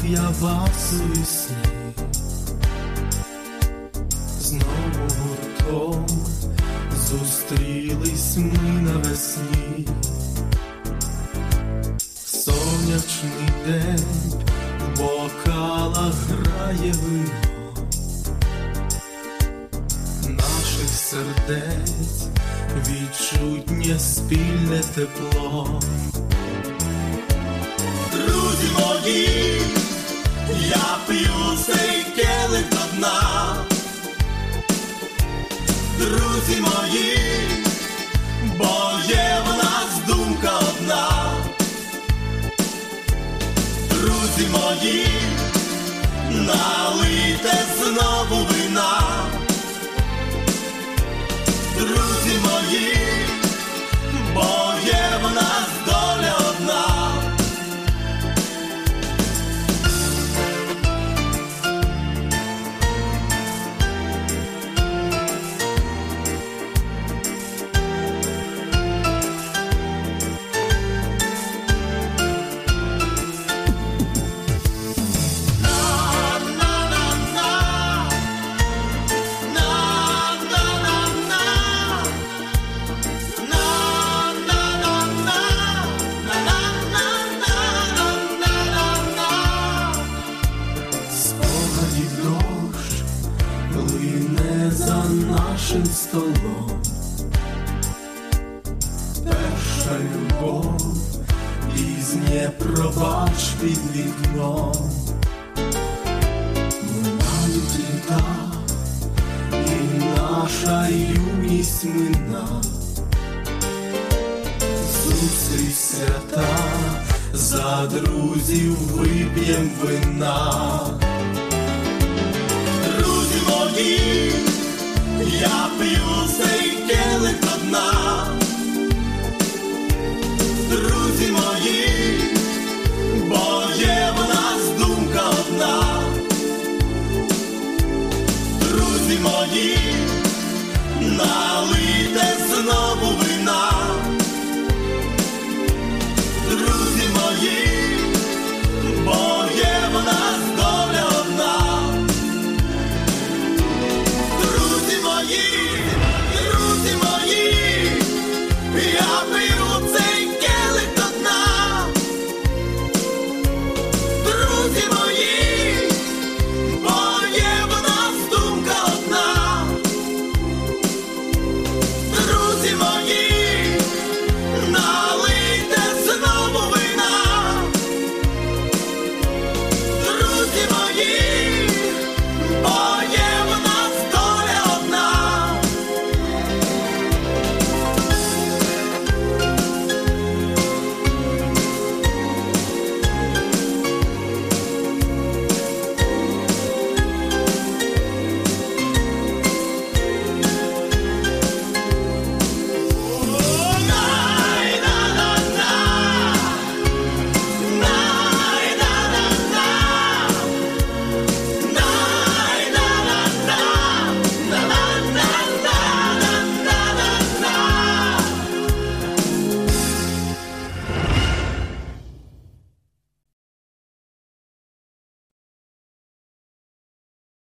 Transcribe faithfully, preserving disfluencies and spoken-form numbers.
я вас у вісні, знову гуртом зустрілись ми навесні. Сонячний день, в бокалах грає вино наших сердець, відчутнє спільне тепло. Друзі мої, я п'ю цей келих до дна. Друзі мої, бо є в нас думка одна. Друзі мої, налийте знову вина. Друзі мої, бо є в нас доля одна. За нашим столом перша любов, пізнє пробач під вікном. Минають літа, і наша юність мина. Зустріч свята, за друзів вип'єм вина. Друзі мої, я п'ю цей келих до дна. Друзі мої,